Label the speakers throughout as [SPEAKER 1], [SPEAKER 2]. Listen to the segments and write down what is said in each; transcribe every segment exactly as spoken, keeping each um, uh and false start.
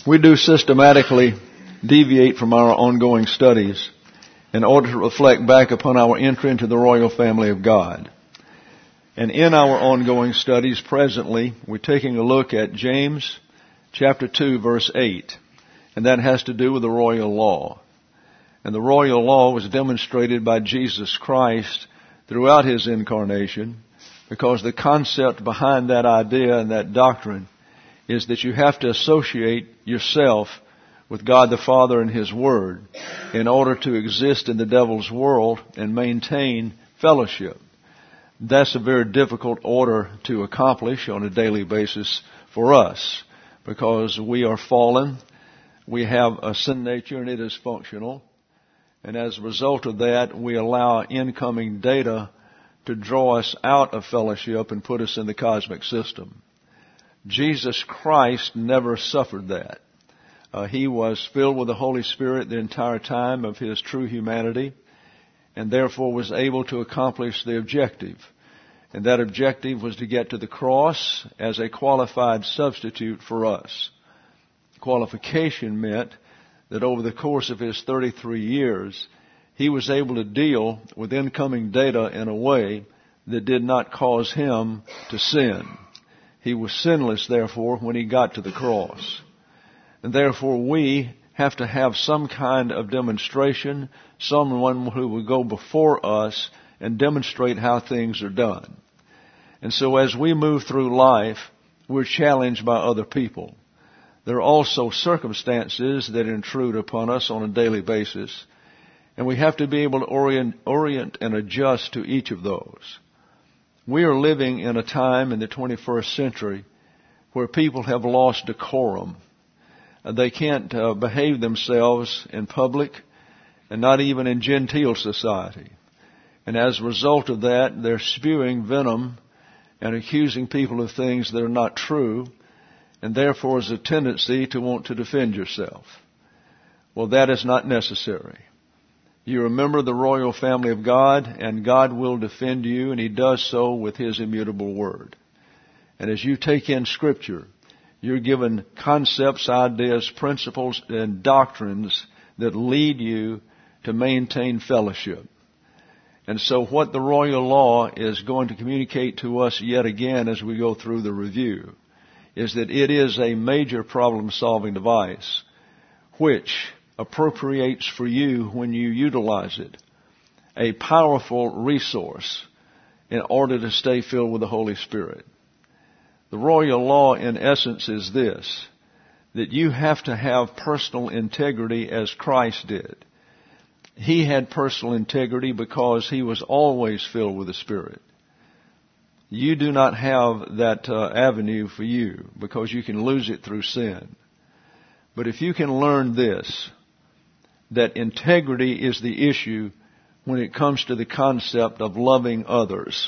[SPEAKER 1] We do systematically deviate from our ongoing studies in order to reflect back upon our entry into the royal family of God. And in our ongoing studies presently, we're taking a look at James chapter two, verse eight. And that has to do with the royal law. And the royal law was demonstrated by Jesus Christ throughout His incarnation, because the concept behind that idea and that doctrine is that you have to associate yourself with God the Father and His Word in order to exist in the devil's world and maintain fellowship. That's a very difficult order to accomplish on a daily basis for us, because we are fallen, we have a sin nature and it is functional, and as a result of that we allow incoming data to draw us out of fellowship and put us in the cosmic system. Jesus Christ never suffered that. Uh, he was filled with the Holy Spirit the entire time of His true humanity, and therefore was able to accomplish the objective. And that objective was to get to the cross as a qualified substitute for us. Qualification meant that over the course of His thirty-three years, He was able to deal with incoming data in a way that did not cause Him to sin. He was sinless, therefore, when He got to the cross. And therefore we have to have some kind of demonstration, someone who will go before us and demonstrate how things are done. And so as we move through life, we're challenged by other people. There are also circumstances that intrude upon us on a daily basis, and we have to be able to orient, orient and adjust to each of those. We are living in a time in the twenty-first century where people have lost decorum. They can't uh, behave themselves in public and not even in genteel society. And as a result of that, they're spewing venom and accusing people of things that are not true, and therefore is a tendency to want to defend yourself. Well, that is not necessary. You remember the royal family of God, and God will defend you, and He does so with His immutable word. And as you take in Scripture, you're given concepts, ideas, principles, and doctrines that lead you to maintain fellowship. And so what the royal law is going to communicate to us yet again as we go through the review is that it is a major problem-solving device which appropriates for you, when you utilize it, a powerful resource in order to stay filled with the Holy Spirit. The royal law, in essence, is this, that you have to have personal integrity as Christ did. He had personal integrity because He was always filled with the Spirit. You do not have that uh, avenue for you because you can lose it through sin. But if you can learn this, that integrity is the issue when it comes to the concept of loving others.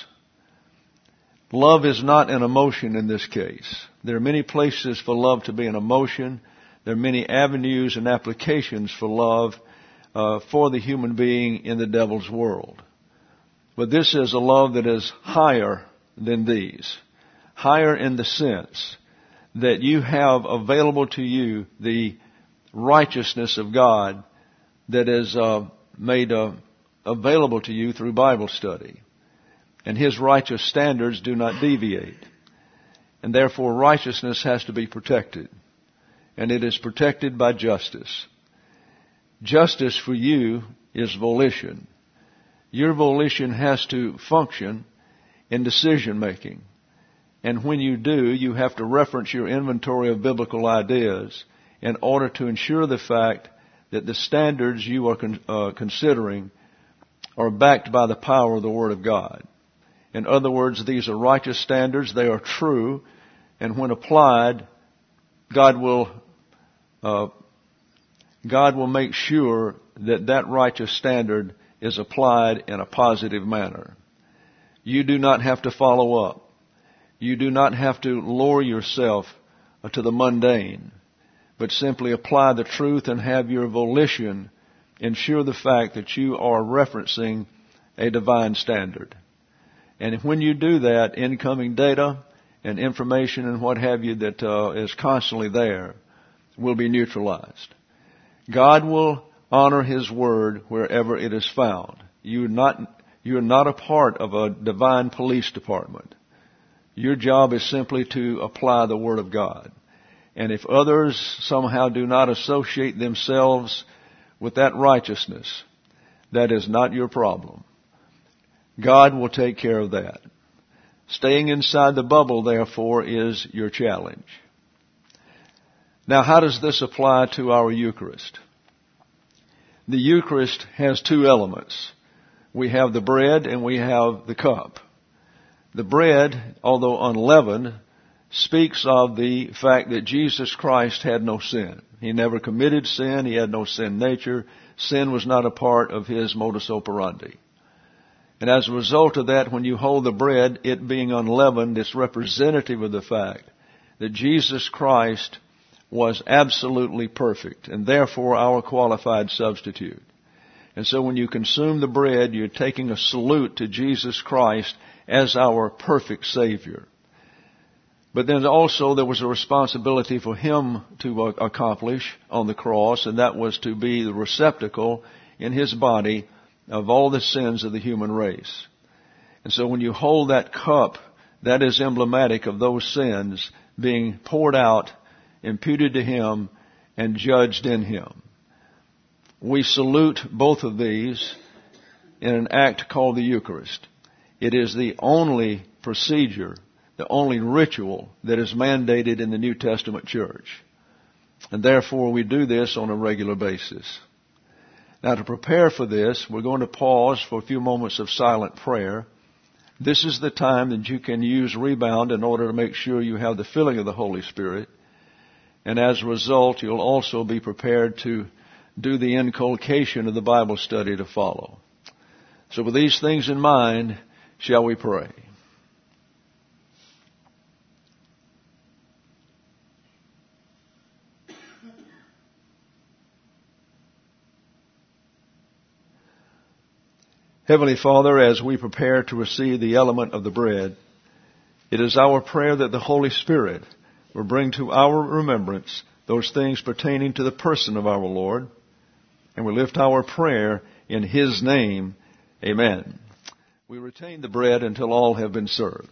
[SPEAKER 1] Love is not an emotion in this case. There are many places for love to be an emotion. There are many avenues and applications for love uh, for the human being in the devil's world. But this is a love that is higher than these. Higher in the sense that you have available to you the righteousness of God that is uh, made uh, available to you through Bible study. And His righteous standards do not deviate. And therefore righteousness has to be protected. And it is protected by justice. Justice for you is volition. Your volition has to function in decision making. And when you do, you have to reference your inventory of biblical ideas in order to ensure the fact that the standards you are con- uh, considering are backed by the power of the Word of God. In other words, these are righteous standards, they are true, and when applied, God will uh, God will make sure that that righteous standard is applied in a positive manner. You do not have to follow up. You do not have to lower yourself to the mundane, but simply apply the truth and have your volition ensure the fact that you are referencing a divine standard. And when you do that, incoming data and information and what have you that uh, is constantly there will be neutralized. God will honor His word wherever it is found. You're not, you're not a part of a divine police department. Your job is simply to apply the word of God. And if others somehow do not associate themselves with that righteousness, that is not your problem. God will take care of that. Staying inside the bubble, therefore, is your challenge. Now, how does this apply to our Eucharist? The Eucharist has two elements. We have the bread and we have the cup. The bread, although unleavened, speaks of the fact that Jesus Christ had no sin. He never committed sin. He had no sin nature. Sin was not a part of His modus operandi. And as a result of that, when you hold the bread, it being unleavened, it's representative of the fact that Jesus Christ was absolutely perfect and therefore our qualified substitute. And so when you consume the bread, you're taking a salute to Jesus Christ as our perfect Savior. But then also there was a responsibility for Him to accomplish on the cross, and that was to be the receptacle in His body of all the sins of the human race. And so when you hold that cup, that is emblematic of those sins being poured out, imputed to Him, and judged in Him. We salute both of these in an act called the Eucharist. It is the only procedure, the only ritual that is mandated in the New Testament church. And therefore we do this on a regular basis. Now, to prepare for this, we're going to pause for a few moments of silent prayer. This is the time that you can use Rebound in order to make sure you have the filling of the Holy Spirit. And as a result, you'll also be prepared to do the inculcation of the Bible study to follow. So with these things in mind, shall we pray? Heavenly Father, as we prepare to receive the element of the bread, it is our prayer that the Holy Spirit will bring to our remembrance those things pertaining to the person of our Lord, and we lift our prayer in His name. Amen. We retain the bread until all have been served.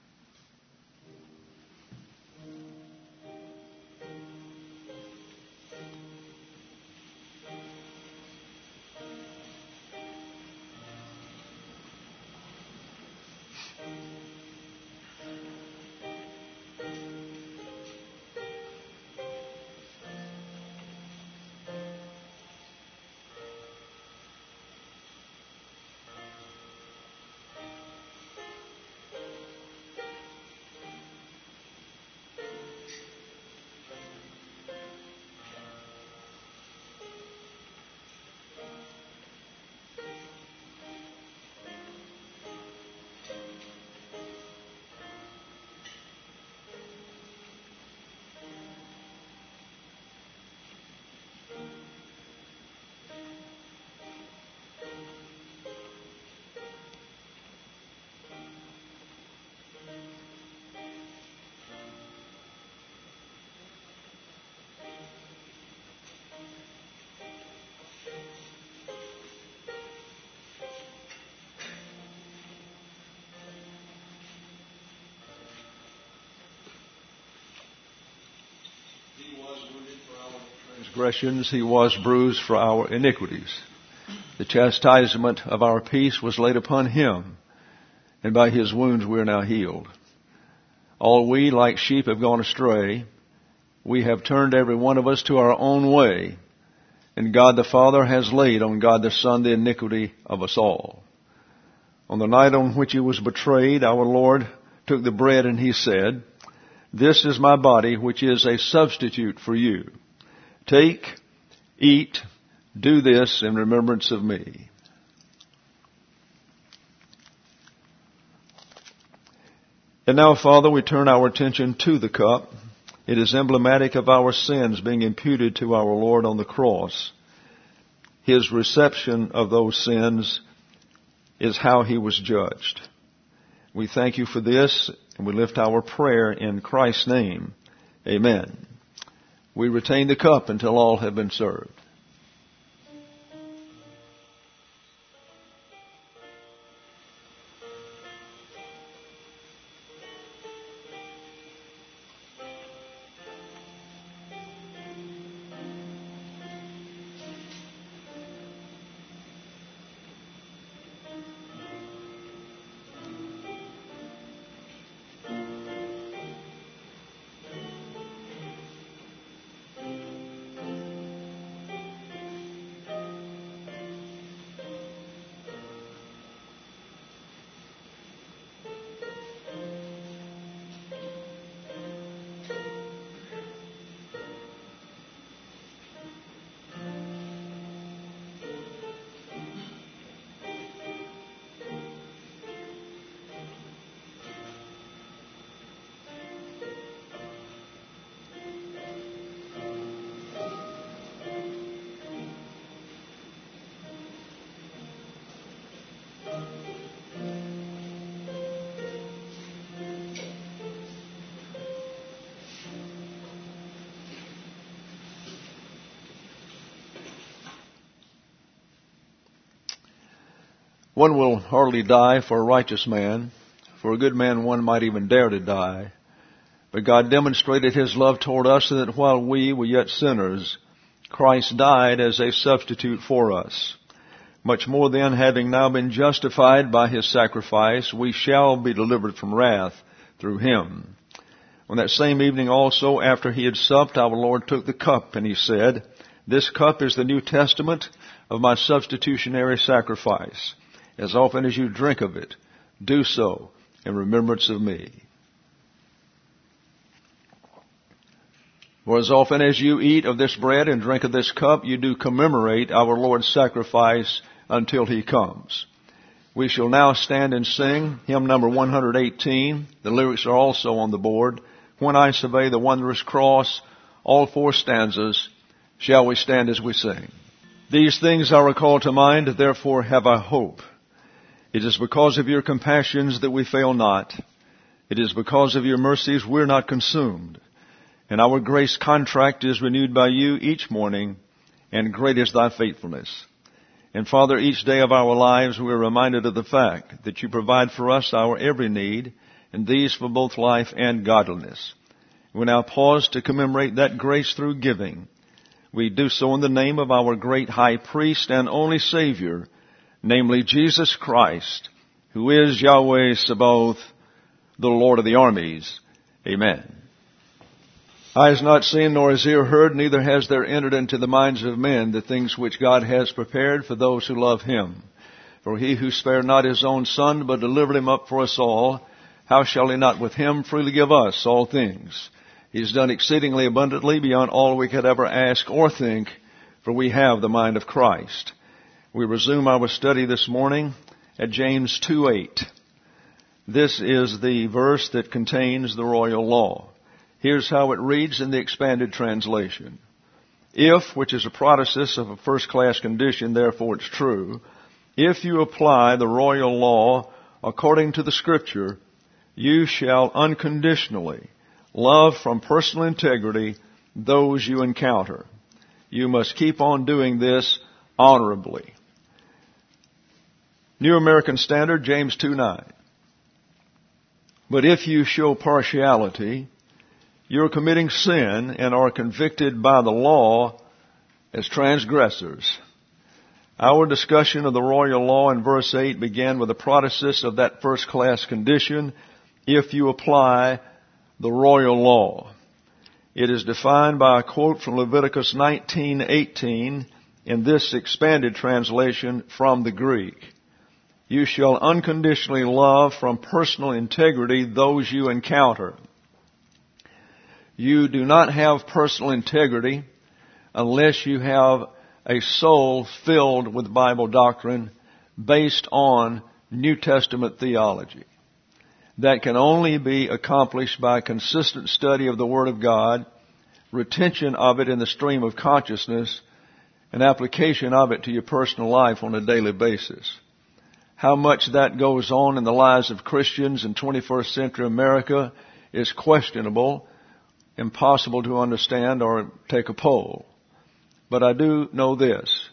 [SPEAKER 1] Transgressions, He was bruised for our iniquities. The chastisement of our peace was laid upon Him, and by His wounds we are now healed. All we, like sheep, have gone astray. We have turned every one of us to our own way, and God the Father has laid on God the Son the iniquity of us all. On the night on which He was betrayed, our Lord took the bread and He said, "This is my body, which is a substitute for you. Take, eat, do this in remembrance of me." And now, Father, we turn our attention to the cup. It is emblematic of our sins being imputed to our Lord on the cross. His reception of those sins is how He was judged. We thank You for this, and we lift our prayer in Christ's name. Amen. We retain the cup until all have been served. One will hardly die for a righteous man. For a good man, one might even dare to die. But God demonstrated His love toward us so that while we were yet sinners, Christ died as a substitute for us. Much more then, having now been justified by His sacrifice, we shall be delivered from wrath through Him. On that same evening also, after He had supped, our Lord took the cup, and He said, "This cup is the New Testament of my substitutionary sacrifice. As often as you drink of it, do so in remembrance of me." For as often as you eat of this bread and drink of this cup, you do commemorate our Lord's sacrifice until He comes. We shall now stand and sing hymn number one hundred eighteen. The lyrics are also on the board. When I survey the wondrous cross, all four stanzas, shall we stand as we sing. These things I recall to mind, therefore have I hope. It is because of your compassions that we fail not. It is because of your mercies we're not consumed. And our grace contract is renewed by you each morning, and great is thy faithfulness. And Father, each day of our lives we're reminded of the fact that you provide for us our every need, and these for both life and godliness. We now pause to commemorate that grace through giving. We do so in the name of our great high priest and only Savior, namely Jesus Christ, who is Yahweh Sabaoth, the Lord of the armies. Amen. Eye has not seen, nor has ear heard, neither has there entered into the minds of men the things which God has prepared for those who love Him. For He who spared not His own Son, but delivered Him up for us all, how shall He not with Him freely give us all things? He has done exceedingly abundantly beyond all we could ever ask or think, for we have the mind of Christ. We resume our study this morning at James two eight. This is the verse that contains the royal law. Here's how it reads in the expanded translation. If, which is a protasis of a first-class condition, therefore it's true, if you apply the royal law according to the Scripture, you shall unconditionally love from personal integrity those you encounter. You must keep on doing this honorably. New American Standard, James two nine. But if you show partiality, you're committing sin and are convicted by the law as transgressors. Our discussion of the royal law in verse eight began with a protasis of that first-class condition, if you apply the royal law. It is defined by a quote from Leviticus nineteen eighteen in this expanded translation from the Greek. You shall unconditionally love from personal integrity those you encounter. You do not have personal integrity unless you have a soul filled with Bible doctrine based on New Testament theology. That can only be accomplished by consistent study of the Word of God, retention of it in the stream of consciousness, and application of it to your personal life on a daily basis. How much that goes on in the lives of Christians in twenty-first century America is questionable, impossible to understand or take a poll. But I do know this,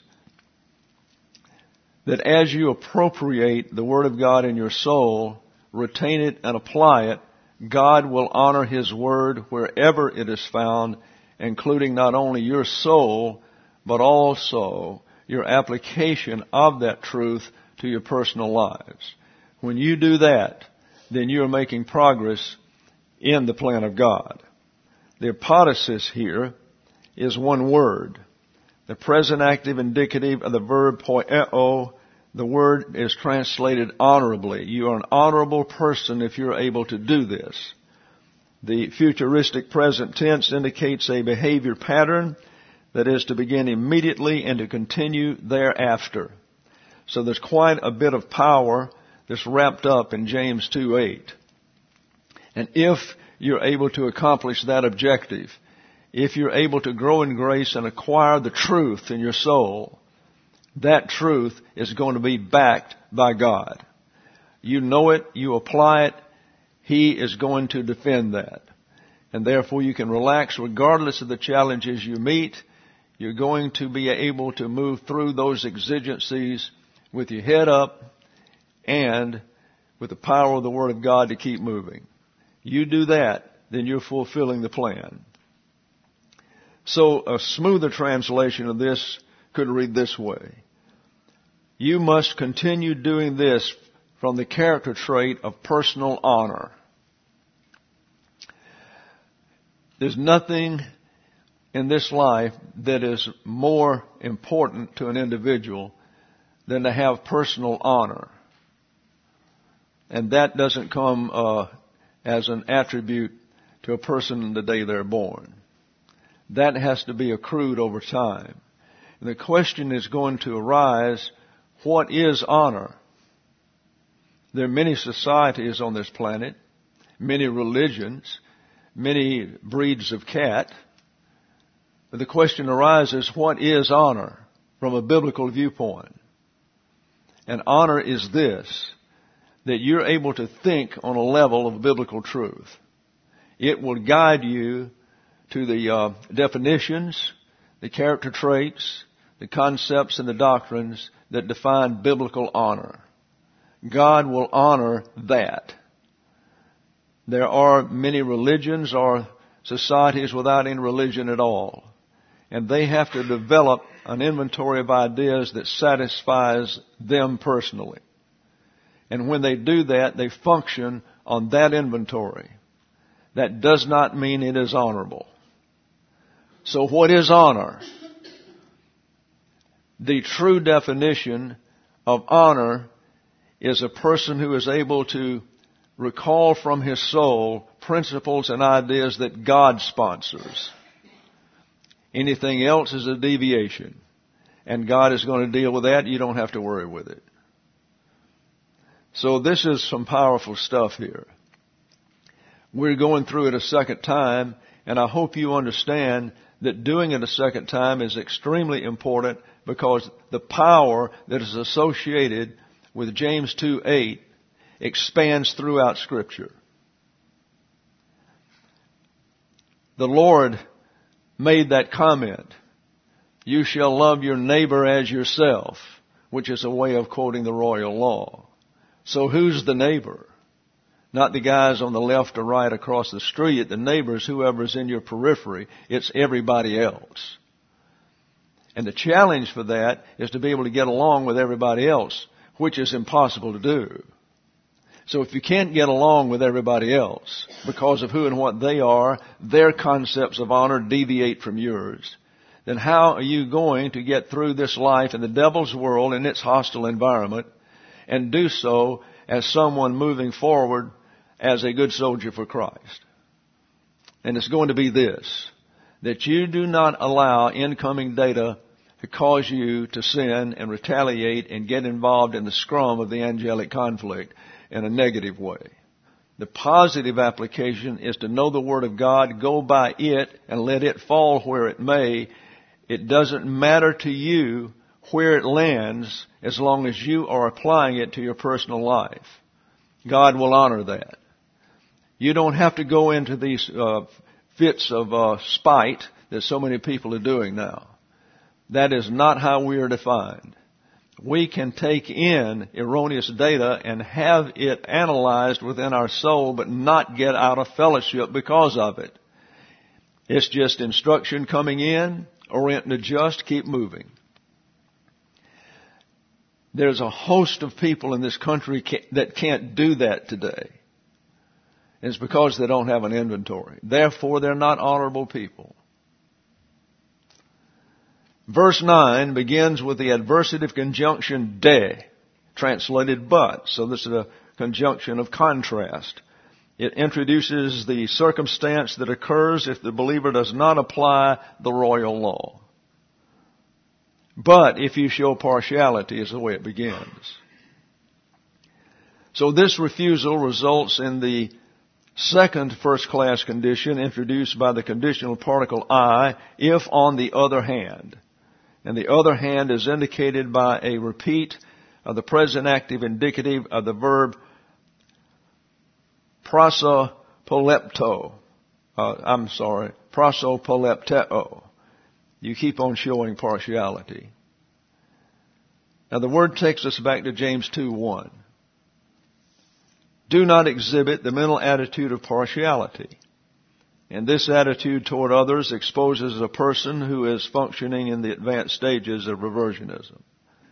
[SPEAKER 1] that as you appropriate the Word of God in your soul, retain it and apply it, God will honor His Word wherever it is found, including not only your soul, but also your application of that truth to your personal lives. When you do that, then you are making progress in the plan of God. The apodosis here is one word. The present active indicative of the verb poieo, the word is translated honorably. You are an honorable person if you're able to do this. The futuristic present tense indicates a behavior pattern that is to begin immediately and to continue thereafter. So there's quite a bit of power that's wrapped up in James two eight. And if you're able to accomplish that objective, if you're able to grow in grace and acquire the truth in your soul, that truth is going to be backed by God. You know it, you apply it, He is going to defend that. And therefore you can relax regardless of the challenges you meet. You're going to be able to move through those exigencies with your head up and with the power of the Word of God to keep moving. You do that, then you're fulfilling the plan. So a smoother translation of this could read this way. You must continue doing this from the character trait of personal honor. There's nothing in this life that is more important to an individual than to have personal honor. And that doesn't come uh, as an attribute to a person the day they're born. That has to be accrued over time. And the question is going to arise, what is honor? There are many societies on this planet, many religions, many breeds of cat. But the question arises, what is honor from a biblical viewpoint? And honor is this, that you're able to think on a level of biblical truth. It will guide you to the uh, definitions, the character traits, the concepts and the doctrines that define biblical honor. God will honor that. There are many religions or societies without any religion at all. And they have to develop an inventory of ideas that satisfies them personally. And when they do that, they function on that inventory. That does not mean it is honorable. So what is honor? The true definition of honor is a person who is able to recall from his soul principles and ideas that God sponsors. Anything else is a deviation. And God is going to deal with that. You don't have to worry with it. So this is some powerful stuff here. We're going through it a second time, and I hope you understand that doing it a second time is extremely important because the power that is associated with James two eight expands throughout Scripture. The Lord made that comment, you shall love your neighbor as yourself, which is a way of quoting the royal law. So who's the neighbor? Not the guys on the left or right across the street. The neighbor's whoever's in your periphery. It's everybody else. And the challenge for that is to be able to get along with everybody else, which is impossible to do. So if you can't get along with everybody else because of who and what they are, their concepts of honor deviate from yours, then how are you going to get through this life in the devil's world in its hostile environment and do so as someone moving forward as a good soldier for Christ? And it's going to be this, that you do not allow incoming data to cause you to sin and retaliate and get involved in the scrum of the angelic conflict in a negative way. The positive application is to know the Word of God, go by it, and let it fall where it may. It doesn't matter to you where it lands as long as you are applying it to your personal life. God will honor that. You don't have to go into these uh, fits of uh, spite that so many people are doing now. That is not how we are defined. We can take in erroneous data and have it analyzed within our soul, but not get out of fellowship because of it. It's just instruction coming in, orient and adjust, keep moving. There's a host of people in this country that can't do that today. It's because they don't have an inventory. Therefore, they're not honorable people. Verse nine begins with the adversative conjunction de, translated but. So this is a conjunction of contrast. It introduces the circumstance that occurs if the believer does not apply the royal law. But if you show partiality is the way it begins. So this refusal results in the second first-class condition introduced by the conditional particle I, if on the other hand. And the other hand is indicated by a repeat of the present active indicative of the verb prosopolepto. Uh, I'm sorry, prosopolepteo. You keep on showing partiality. Now the word takes us back to James two one. Do not exhibit the mental attitude of partiality. And this attitude toward others exposes a person who is functioning in the advanced stages of reversionism.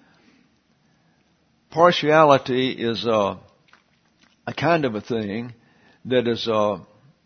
[SPEAKER 1] Partiality is a, a kind of a thing that is a,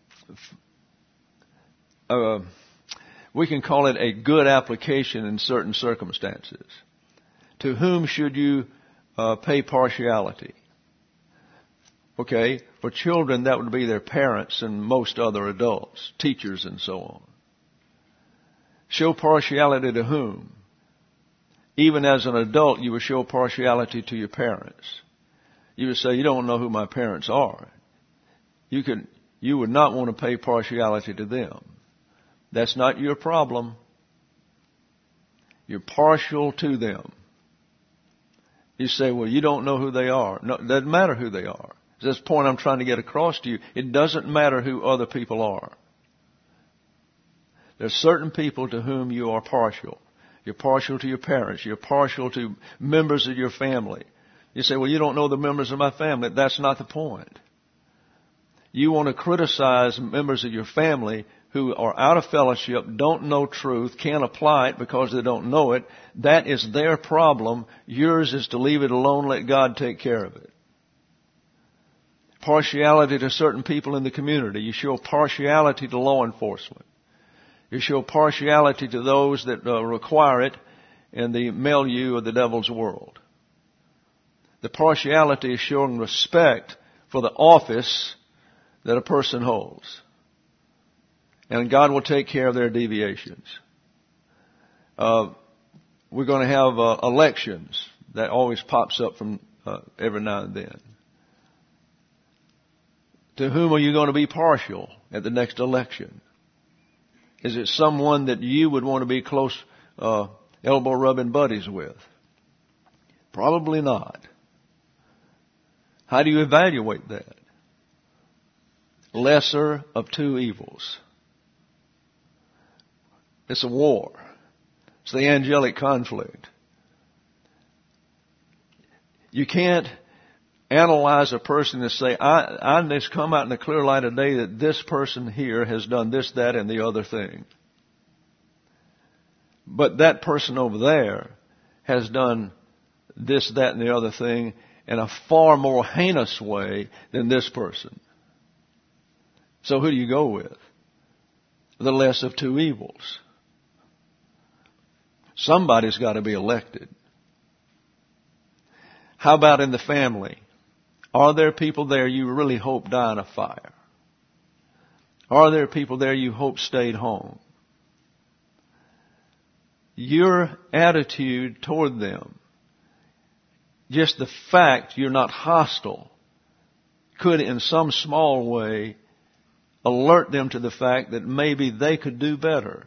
[SPEAKER 1] a, we can call it a good application in certain circumstances. To whom should you uh, pay partiality? Okay, for children that would be their parents and most other adults, teachers and so on. Show partiality to whom? Even as an adult, you would show partiality to your parents. You would say, you don't know who my parents are. You could, you would not want to pay partiality to them. That's not your problem. You're partial to them. You say, well, you don't know who they are. No, it doesn't matter who they are. This point I'm trying to get across to you. It doesn't matter who other people are. There's certain people to whom you are partial. You're partial to your parents. You're partial to members of your family. You say, well, you don't know the members of my family. That's not the point. You want to criticize members of your family who are out of fellowship, don't know truth, can't apply it because they don't know it. That is their problem. Yours is to leave it alone, let God take care of it. Partiality to certain people in the community. You show partiality to law enforcement. You show partiality to those that uh, require it in the milieu of the devil's world. The partiality is showing respect for the office that a person holds. And God will take care of their deviations. Uh, we're going to have uh, elections. That always pops up from uh, every now and then. To whom are you going to be partial at the next election? Is it someone that you would want to be close, uh, elbow-rubbing buddies with? Probably not. How do you evaluate that? Lesser of two evils. It's a war. It's the angelic conflict. You can't analyze a person and say, I, I just come out in the clear light of day that this person here has done this, that, and the other thing. But that person over there has done this, that, and the other thing in a far more heinous way than this person. So who do you go with? The less of two evils. Somebody's got to be elected. How about in the family? Are there people there you really hope die in a fire? Are there people there you hope stayed home? Your attitude toward them, just the fact you're not hostile, could in some small way alert them to the fact that maybe they could do better.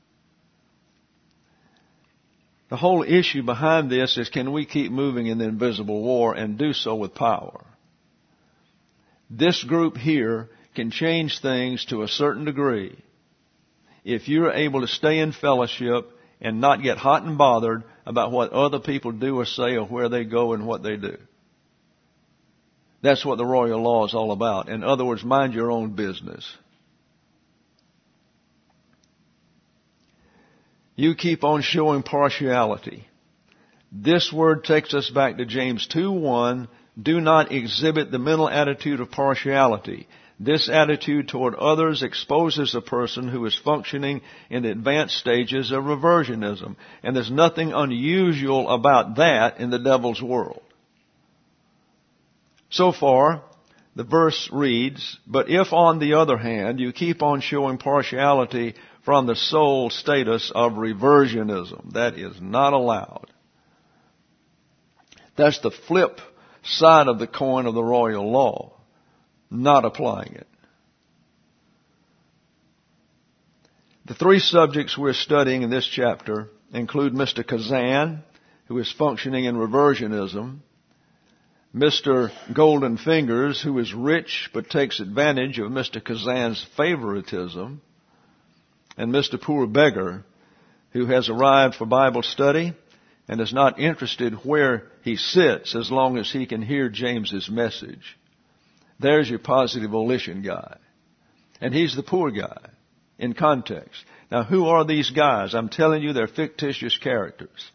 [SPEAKER 1] The whole issue behind this is, can we keep moving in the invisible war and do so with power? This group here can change things to a certain degree, if you're able to stay in fellowship and not get hot and bothered about what other people do or say or where they go and what they do. That's what the royal law is all about. In other words, mind your own business. You keep on showing partiality. This word takes us back to James two one. Do not exhibit the mental attitude of partiality. This attitude toward others exposes a person who is functioning in the advanced stages of reversionism. And there's nothing unusual about that in the devil's world. So far, the verse reads, but if on the other hand you keep on showing partiality from the sole status of reversionism, that is not allowed. That's the flip side of the coin of the royal law, not applying it. The three subjects we're studying in this chapter include Mister Kazan, who is functioning in reversionism, Mister Golden Fingers, who is rich but takes advantage of Mister Kazan's favoritism, and Mister Poor Beggar, who has arrived for Bible study and is not interested where he sits as long as he can hear James's message. There's your positive volition guy. And he's the poor guy in context. Now, who are these guys? I'm telling you, they're fictitious characters.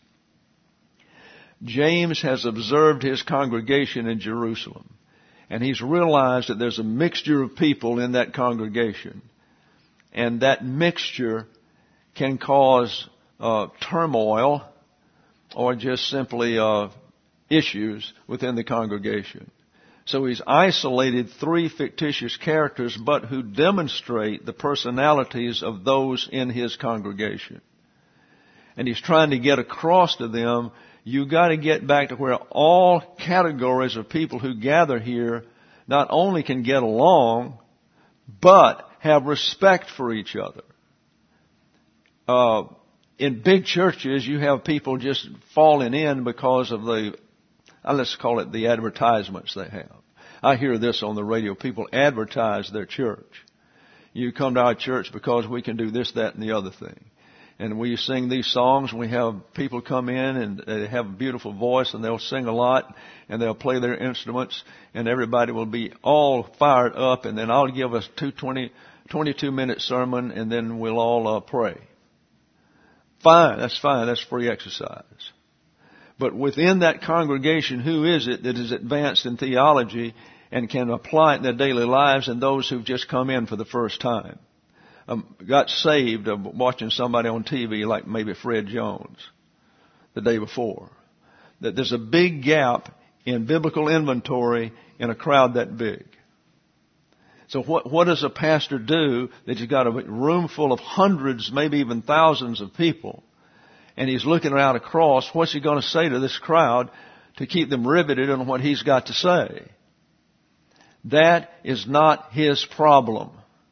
[SPEAKER 1] James has observed his congregation in Jerusalem, and he's realized that there's a mixture of people in that congregation, and that mixture can cause uh, turmoil or just simply uh, issues within the congregation. So he's isolated three fictitious characters, but who demonstrate the personalities of those in his congregation. And he's trying to get across to them, you got to get back to where all categories of people who gather here not only can get along, but have respect for each other. Uh, in big churches, you have people just falling in because of the, uh, let's call it the advertisements they have. I hear this on the radio. People advertise their church. You come to our church because we can do this, that, and the other thing. And we sing these songs, and we have people come in and they have a beautiful voice, and they'll sing a lot, and they'll play their instruments, and everybody will be all fired up, and then I'll give us two twenty, twenty-two minute sermon, and then we'll all uh, pray. Fine, that's fine, that's free exercise. But within that congregation, who is it that is advanced in theology and can apply it in their daily lives, and those who've just come in for the first time? Um, got saved uh, watching somebody on T V like maybe Fred Jones the day before. That there's a big gap in biblical inventory in a crowd that big. So what, what does a pastor do that he's got a room full of hundreds, maybe even thousands of people, and he's looking around across, what's he going to say to this crowd to keep them riveted on what he's got to say? That is not his problem.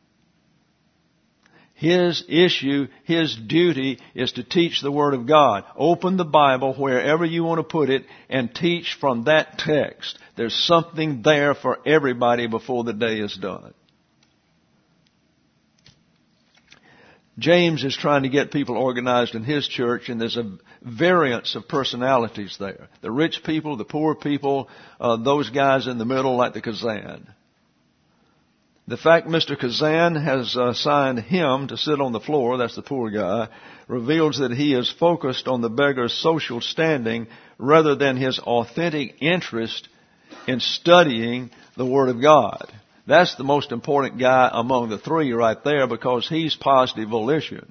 [SPEAKER 1] His issue, his duty is to teach the Word of God. Open the Bible wherever you want to put it and teach from that text. There's something there for everybody before the day is done. James is trying to get people organized in his church, and there's a variance of personalities there. The rich people, the poor people, uh, those guys in the middle like the Kazan. The fact Mister Kazan has assigned him to sit on the floor, that's the poor guy, reveals that he is focused on the beggar's social standing rather than his authentic interest in studying the Word of God. That's the most important guy among the three right there, because he's positive volition.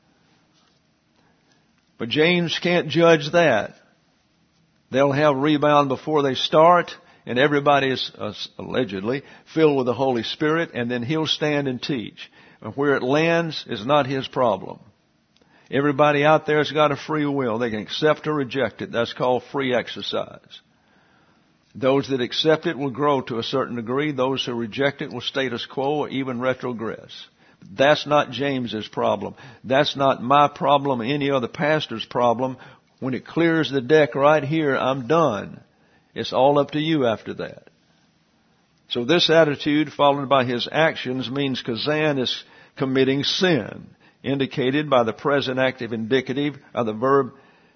[SPEAKER 1] But James can't judge that. They'll have rebound before they start, and everybody is uh, allegedly filled with the Holy Spirit, and then he'll stand and teach. And where it lands is not his problem. Everybody out there has got a free will. They can accept or reject it. That's called free exercise. Those that accept it will grow to a certain degree. Those who reject it will status quo or even retrogress. That's not James's problem. That's not my problem, any other pastor's problem. When it clears the deck right here, I'm done. It's all up to you after that. So this attitude, followed by his actions, means Kazan is committing sin. indicated by the present active indicative of the verb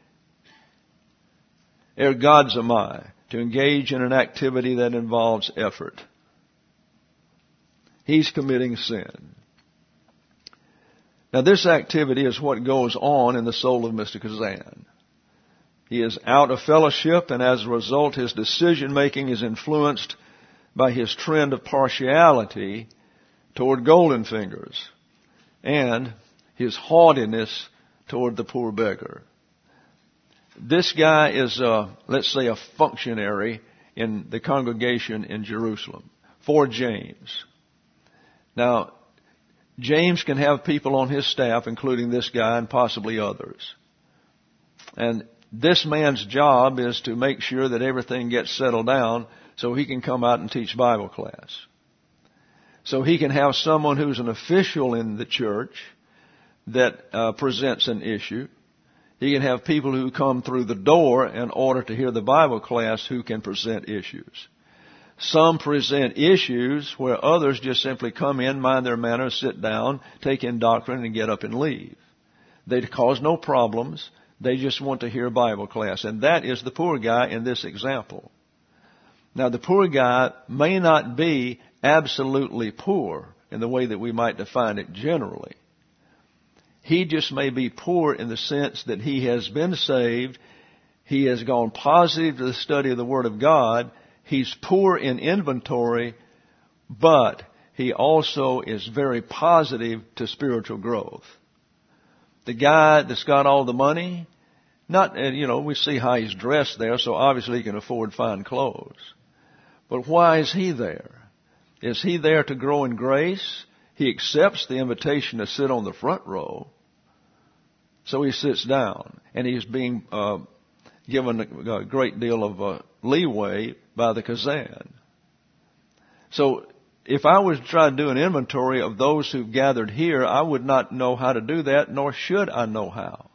[SPEAKER 1] ergazomai, to engage in an activity that involves effort. He's committing sin. Now this activity is what goes on in the soul of Mister Kazan. He is out of fellowship, and as a result his decision making is influenced by his trend of partiality toward golden fingers and his haughtiness toward the poor beggar. This guy is, uh, let's say, a functionary in the congregation in Jerusalem for James. Now, James can have people on his staff, including this guy and possibly others. And this man's job is to make sure that everything gets settled down so he can come out and teach Bible class. So he can have someone who's an official in the church that uh, presents an issue. He can have people who come through the door in order to hear the Bible class who can present issues. Some present issues where others just simply come in, mind their manners, sit down, take in doctrine, and get up and leave. They cause no problems. They just want to hear Bible class. And that is the poor guy in this example. Now, the poor guy may not be absolutely poor in the way that we might define it generally. He just may be poor in the sense that he has been saved. He has gone positive to the study of the Word of God. He's poor in inventory, but he also is very positive to spiritual growth. The guy that's got all the money, not, you know, we see how he's dressed there, so obviously he can afford fine clothes. But why is he there? Is he there to grow in grace? He accepts the invitation to sit on the front row. So he sits down, and he's being uh, given a, a great deal of uh, leeway by the Kazan. So if I was trying to do an inventory of those who've gathered here, I would not know how to do that, nor should I know how.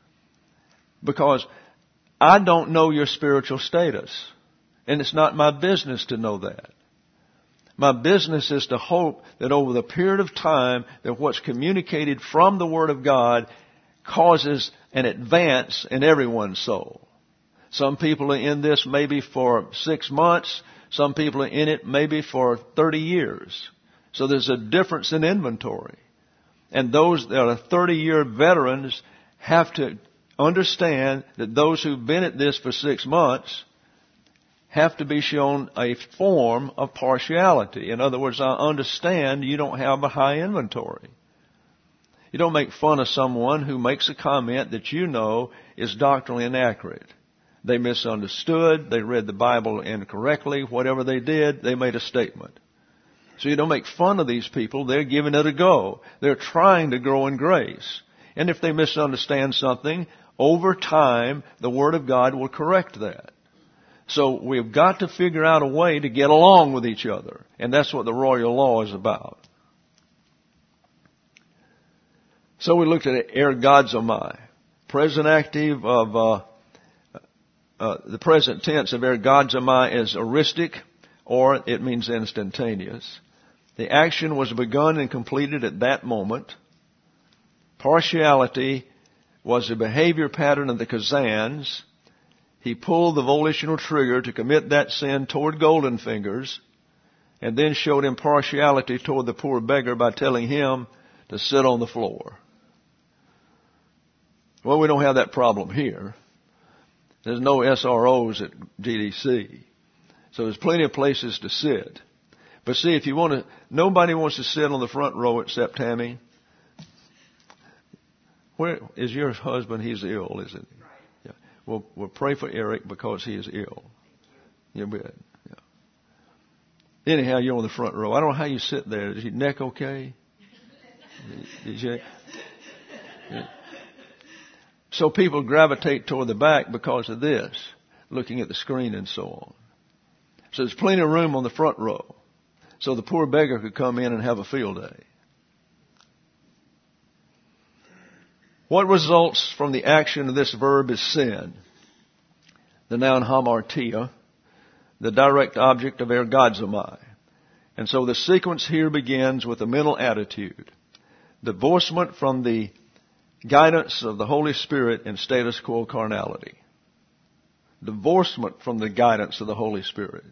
[SPEAKER 1] Because I don't know your spiritual status, and it's not my business to know that. My business is to hope that over the period of time that what's communicated from the Word of God causes an advance in everyone's soul. Some people are in this maybe for six months. Some people are in it maybe for thirty years. So there's a difference in inventory. And those that are thirty-year veterans have to understand that those who've been at this for six months have to be shown a form of partiality. In other words, I understand you don't have a high inventory. You don't make fun of someone who makes a comment that you know is doctrinally inaccurate. They misunderstood, they read the Bible incorrectly, whatever they did, they made a statement. So you don't make fun of these people, they're giving it a go. They're trying to grow in grace. And if they misunderstand something, over time, the Word of God will correct that. So we've got to figure out a way to get along with each other. And that's what the royal law is about. So we looked at ergazomai, present active of, uh, uh, the present tense of ergazomai is aristic, or it means instantaneous. The action was begun and completed at that moment. Partiality was a behavior pattern of the Kazans. He pulled the volitional trigger to commit that sin toward golden fingers, and then showed impartiality toward the poor beggar by telling him to sit on the floor. Well, we don't have that problem here. There's no S R Os at G D C. So there's plenty of places to sit. But see, if you want to, nobody wants to sit on the front row except Tammy. Where is your husband? He's ill, isn't he? Right. Yeah. Well, we'll pray for Eric because he is ill. You bet. Yeah. Anyhow, you're on the front row. I don't know how you sit there. Is your neck okay? Is your, yeah. So people gravitate toward the back because of this, looking at the screen and so on. So there's plenty of room on the front row. So the poor beggar could come in and have a field day. What results from the action of this verb is sin. The noun hamartia, the direct object of ergazomai. And so the sequence here begins with a mental attitude. Divorcement from the guidance of the Holy Spirit in status quo carnality. Divorcement from the guidance of the Holy Spirit.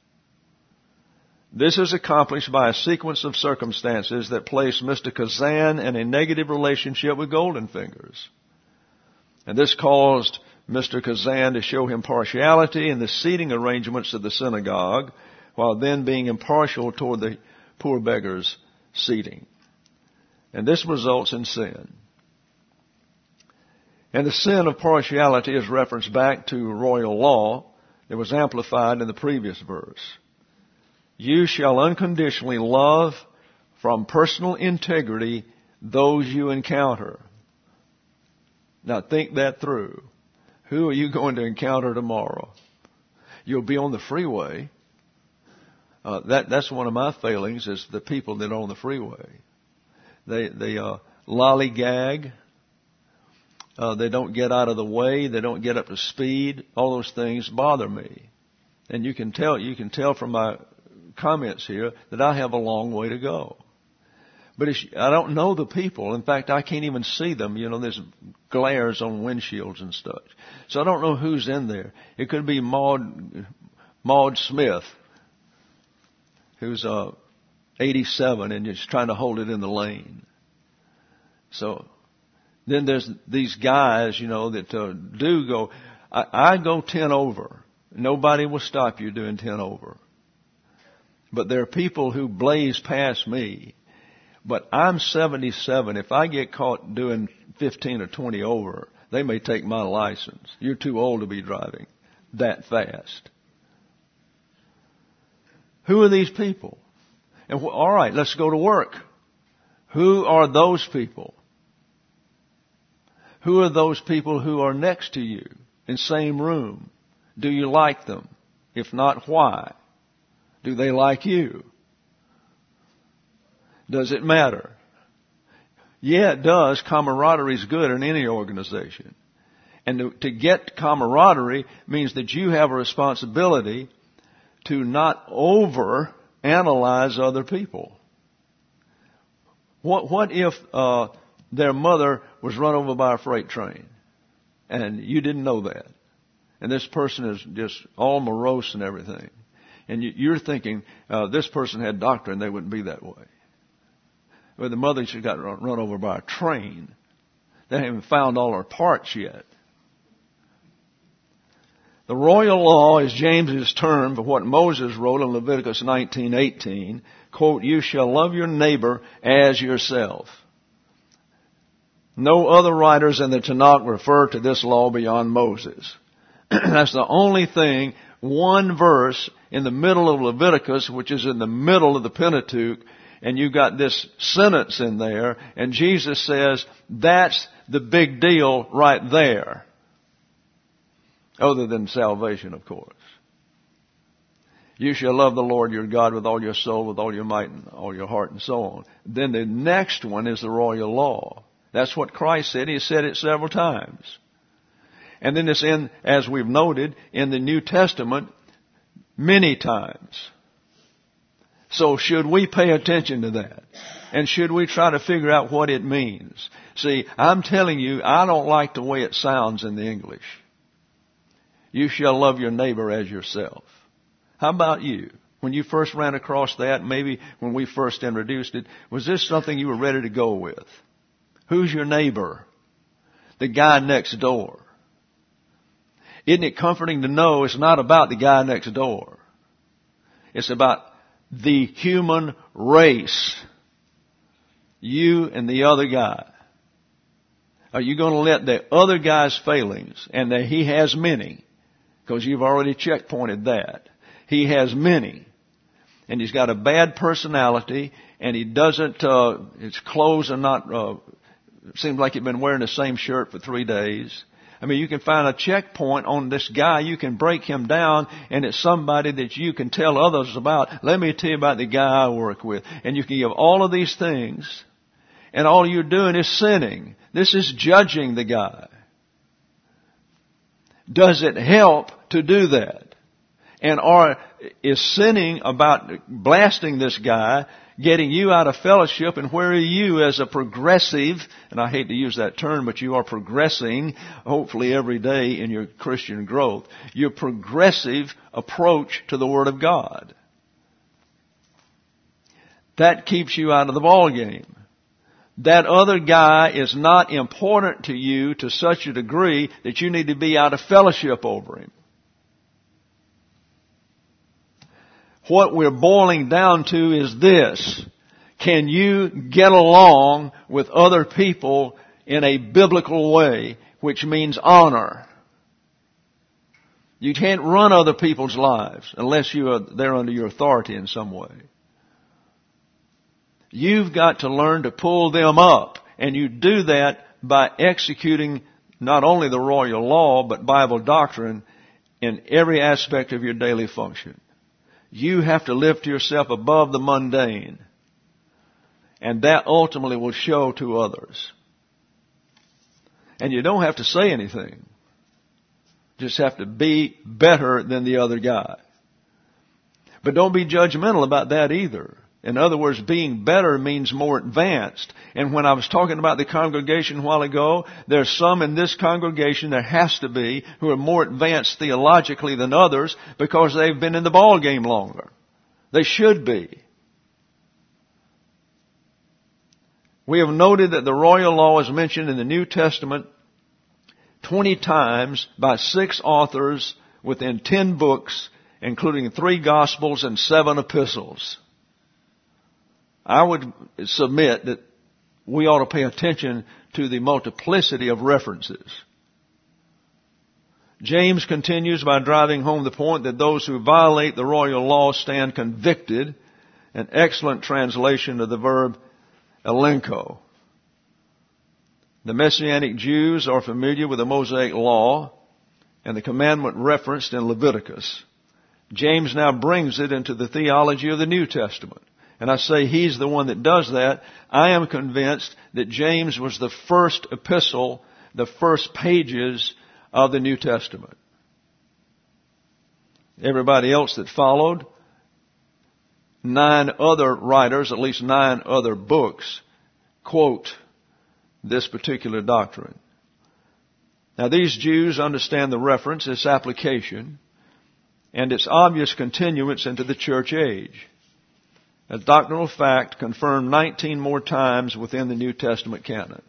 [SPEAKER 1] This is accomplished by a sequence of circumstances that place Mister Kazan in a negative relationship with Goldenfingers. And this caused Mister Kazan to show him partiality in the seating arrangements of the synagogue, while then being impartial toward the poor beggar's seating. And this results in sin. And the sin of partiality is referenced back to royal law that was amplified in the previous verse. You shall unconditionally love from personal integrity those you encounter. Now think that through. Who are you going to encounter tomorrow? You'll be on the freeway. Uh, that that's one of my failings, is the people that are on the freeway. They they uh, lollygag. Uh, they don't get out of the way. They don't get up to speed. All those things bother me, and you can tell you can tell from my comments here that I have a long way to go. But it's, I don't know the people. In fact, I can't even see them. You know, there's glares on windshields and stuff. So I don't know who's in there. It could be Maud, Maud Smith, who's uh, eighty-seven and just trying to hold it in the lane. So then there's these guys, you know, that uh, do go. I, I go ten over. Nobody will stop you doing ten over. But there are people who blaze past me. But I'm seventy-seven. If I get caught doing fifteen or twenty over, they may take my license. You're too old to be driving that fast. Who are these people? And wh- all right, let's go to work. Who are those people? Who are those people who are next to you in same room? Do you like them? If not, why? Do they like you? Does it matter? Yeah, it does. Camaraderie is good in any organization. And to, to get camaraderie means that you have a responsibility to not over analyze other people. What, what if uh, their mother was run over by a freight train and you didn't know that? And this person is just all morose and everything. And you, you're thinking, uh, this person had doctrine, they wouldn't be that way. Well, the mother, she got run, run over by a train. They haven't found all her parts yet. The royal law is James's term for what Moses wrote in Leviticus nineteen eighteen. Quote, you shall love your neighbor as yourself. No other writers in the Tanakh refer to this law beyond Moses. That's the only thing, one verse in the middle of Leviticus, which is in the middle of the Pentateuch, and you got this sentence in there, and Jesus says, that's the big deal right there. Other than salvation, of course. You shall love the Lord your God with all your soul, with all your might, and all your heart, and so on. Then the next one is the royal law. That's what Christ said. He said it several times. And then it's in, as we've noted, in the New Testament many times. So should we pay attention to that? And should we try to figure out what it means? See, I'm telling you, I don't like the way it sounds in the English. You shall love your neighbor as yourself. How about you? When you first ran across that, maybe when we first introduced it, was this something you were ready to go with? Who's your neighbor? The guy next door. Isn't it comforting to know it's not about the guy next door? It's about the human race. You and the other guy. Are you going to let the other guy's failings, and that he has many, because you've already checkpointed that. He has many. And he's got a bad personality, and he doesn't, uh, his clothes are not, uh, seems like he's been wearing the same shirt for three days. I mean, you can find a checkpoint on this guy. You can break him down, and it's somebody that you can tell others about. Let me tell you about the guy I work with. And you can give all of these things, and all you're doing is sinning. This is judging the guy. Does it help to do that? And or is sinning about blasting this guy getting you out of fellowship. And where are you as a progressive, and I hate to use that term, but you are progressing, hopefully every day in your Christian growth, your progressive approach to the Word of God. That keeps you out of the ball game. That other guy is not important to you to such a degree that you need to be out of fellowship over him. What we're boiling down to is this. Can you get along with other people in a biblical way, which means honor? You can't run other people's lives unless you are they're under your authority in some way. You've got to learn to pull them up, and you do that by executing not only the royal law, but Bible doctrine in every aspect of your daily function. You have to lift yourself above the mundane, and that ultimately will show to others. And you don't have to say anything. Just have to be better than the other guy. But don't be judgmental about that either. In other words, being better means more advanced. And when I was talking about the congregation a while ago, there's some in this congregation, there has to be, who are more advanced theologically than others because they've been in the ball game longer. They should be. We have noted that the royal law is mentioned in the New Testament twenty times by six authors within ten books, including three Gospels and seven epistles. I would submit that we ought to pay attention to the multiplicity of references. James continues by driving home the point that those who violate the royal law stand convicted, an excellent translation of the verb elenko. The Messianic Jews are familiar with the Mosaic law and the commandment referenced in Leviticus. James now brings it into the theology of the New Testament. And I say he's the one that does that. I am convinced that James was the first epistle, the first pages of the New Testament. Everybody else that followed, nine other writers, at least nine other books, quote this particular doctrine. Now these Jews understand the reference, its application, and its obvious continuance into the church age. A doctrinal fact confirmed nineteen more times within the New Testament canon.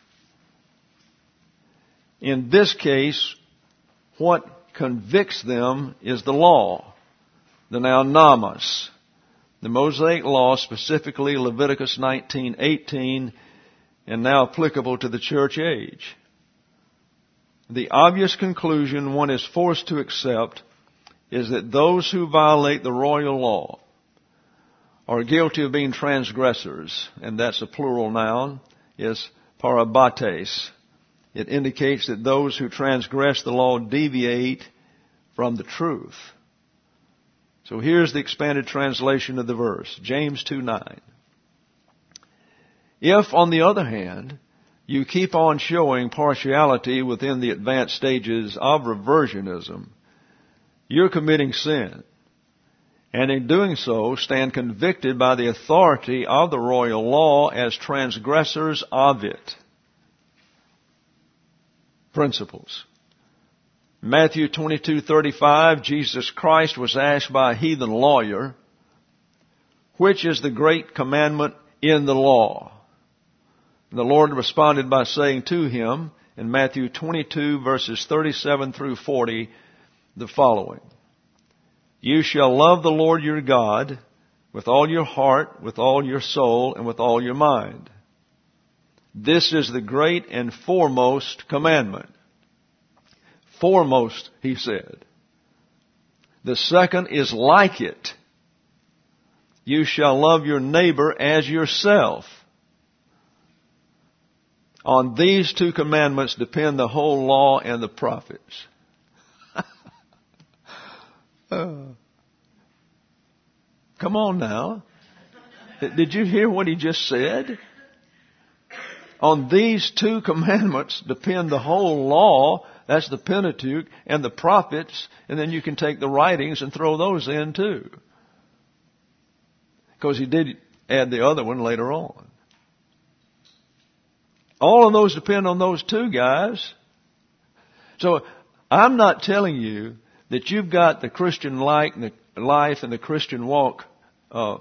[SPEAKER 1] In this case, what convicts them is the law, the now nomos, the Mosaic law, specifically Leviticus nineteen eighteen, and now applicable to the church age. The obvious conclusion one is forced to accept is that those who violate the royal law are guilty of being transgressors, and that's a plural noun, is parabates. It indicates that those who transgress the law deviate from the truth. So here's the expanded translation of the verse, James two nine. If, on the other hand, you keep on showing partiality within the advanced stages of reversionism, you're committing sin. And in doing so, stand convicted by the authority of the royal law as transgressors of it. Principles. Matthew twenty-two thirty-five, Jesus Christ was asked by a heathen lawyer, which is the great commandment in the law? And the Lord responded by saying to him, in Matthew twenty-two verses thirty-seven through forty, the following. You shall love the Lord your God with all your heart, with all your soul, and with all your mind. This is the great and foremost commandment. Foremost, he said. The second is like it. You shall love your neighbor as yourself. On these two commandments depend the whole law and the prophets. Uh, come on now. Did you hear what he just said? On these two commandments depend the whole law, that's the Pentateuch, and the prophets, and then you can take the writings and throw those in too. Because he did add the other one later on. All of those depend on those two guys. So I'm not telling you that you've got the Christian life and the life and the Christian walk, uh,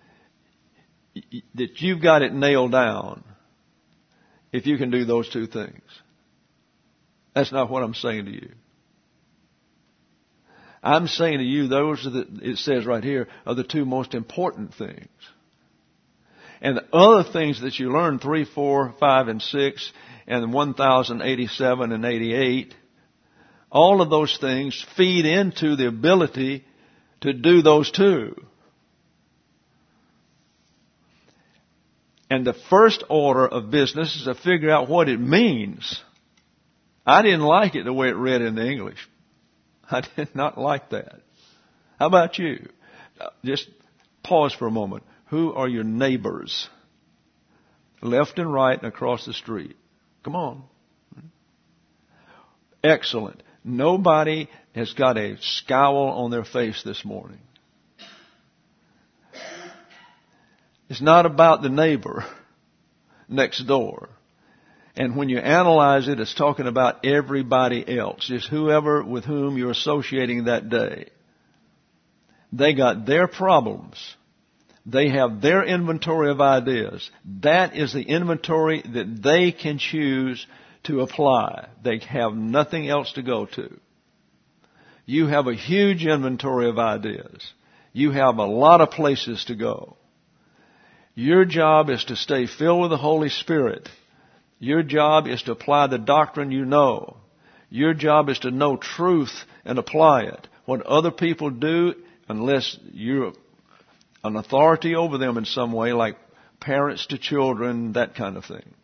[SPEAKER 1] that you've got it nailed down if you can do those two things. That's not what I'm saying to you. I'm saying to you, those are the, it says right here, are the two most important things. And the other things that you learn, three, four, five, and six, and one thousand eighty-seven and eighty-eight, all of those things feed into the ability to do those two. And the first order of business is to figure out what it means. I didn't like it the way it read in the English. I did not like that. How about you? Just pause for a moment. Who are your neighbors? Left and right and across the street. Come on. Excellent. Nobody has got a scowl on their face this morning. It's not about the neighbor next door. And when you analyze it, it's talking about everybody else. Just whoever with whom you're associating that day. They got their problems. They have their inventory of ideas. That is the inventory that they can choose to apply. They have nothing else to go to. You have a huge inventory of ideas. You have a lot of places to go. Your job is to stay filled with the Holy Spirit. Your job is to apply the doctrine you know. Your job is to know truth and apply it. What other people do, unless you're an authority over them in some way, like parents to children, that kind of thing.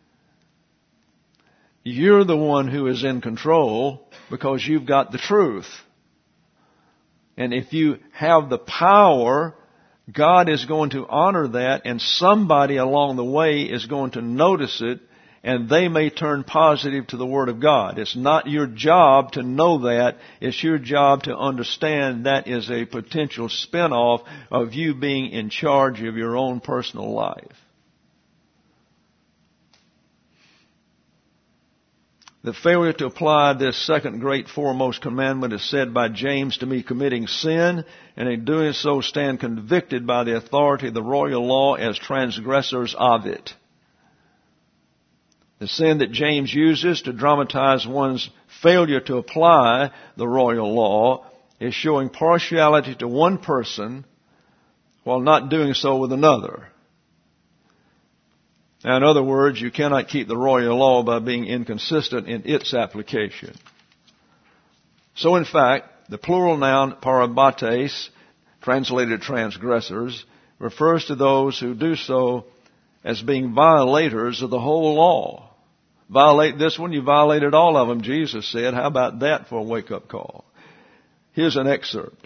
[SPEAKER 1] You're the one who is in control because you've got the truth. And if you have the power, God is going to honor that, and somebody along the way is going to notice it, and they may turn positive to the Word of God. It's not your job to know that. It's your job to understand that is a potential spin-off of you being in charge of your own personal life. The failure to apply this second great foremost commandment is said by James to be committing sin, and in doing so stand convicted by the authority of the royal law as transgressors of it. The sin that James uses to dramatize one's failure to apply the royal law is showing partiality to one person while not doing so with another. Now, in other words, you cannot keep the royal law by being inconsistent in its application. So, in fact, the plural noun parabates, translated transgressors, refers to those who do so as being violators of the whole law. Violate this one, you violated all of them, Jesus said. How about that for a wake-up call? Here's an excerpt.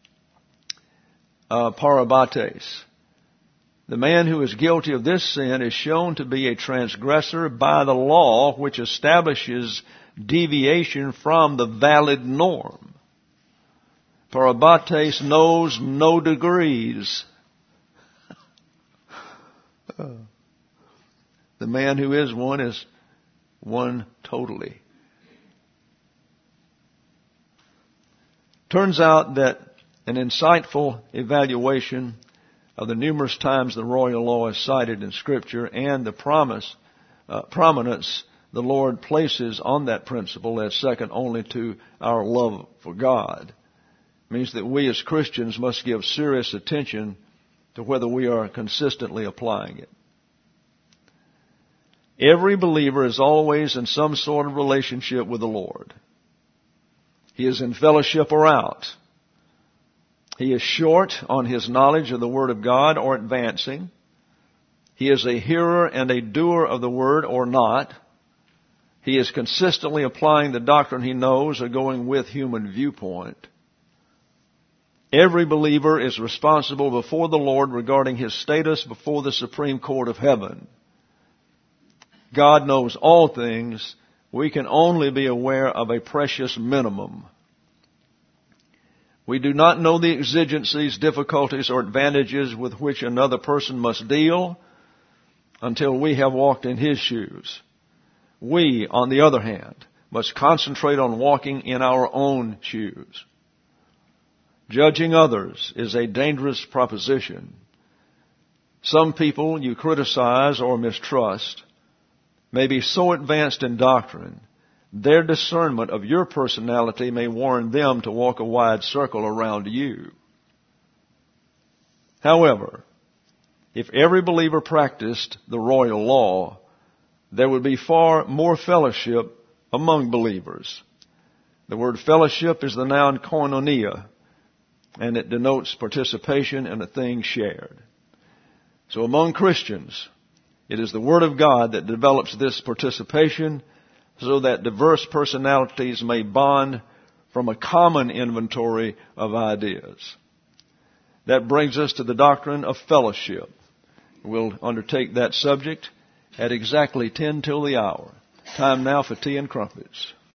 [SPEAKER 1] Uh, parabates. The man who is guilty of this sin is shown to be a transgressor by the law, which establishes deviation from the valid norm. Parabates knows no degrees. The man who is one is one totally. Turns out that an insightful evaluation of the numerous times the royal law is cited in Scripture and the promise, uh, prominence the Lord places on that principle as second only to our love for God means that we as Christians must give serious attention to whether we are consistently applying it. Every believer is always in some sort of relationship with the Lord. He is in fellowship or out. He is short on his knowledge of the Word of God or advancing. He is a hearer and a doer of the Word or not. He is consistently applying the doctrine he knows or going with human viewpoint. Every believer is responsible before the Lord regarding his status before the Supreme Court of Heaven. God knows all things. We can only be aware of a precious minimum. We do not know the exigencies, difficulties, or advantages with which another person must deal until we have walked in his shoes. We, on the other hand, must concentrate on walking in our own shoes. Judging others is a dangerous proposition. Some people you criticize or mistrust may be so advanced in doctrine, their discernment of your personality may warn them to walk a wide circle around you. However, if every believer practiced the royal law, there would be far more fellowship among believers. The word fellowship is the noun koinonia, and it denotes participation in a thing shared. So among Christians, it is the Word of God that develops this participation so that diverse personalities may bond from a common inventory of ideas. That brings us to the doctrine of fellowship. We'll undertake that subject at exactly ten till the hour. Time now for tea and crumpets.